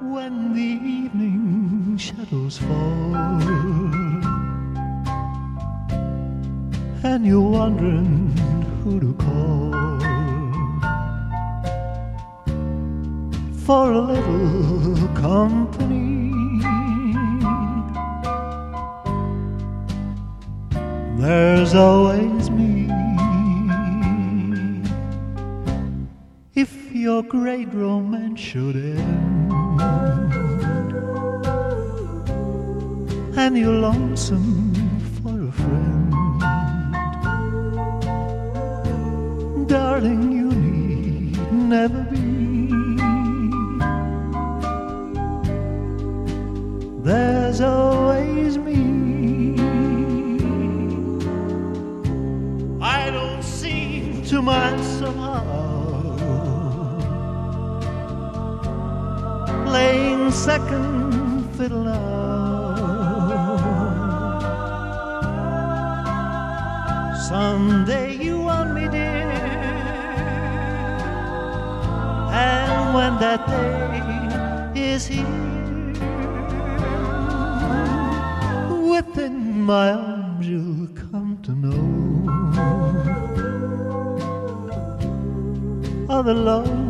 when the evening shadows fall and you're wondering who to call for a little company. There's always me. If your great romance should end and you're lonesome for a friend, darling, you need never be. There's always me. I don't seem to mind somehow playing second fiddle now. Someday you want me, dear, and when that day is here, within my arms you'll come to know of the love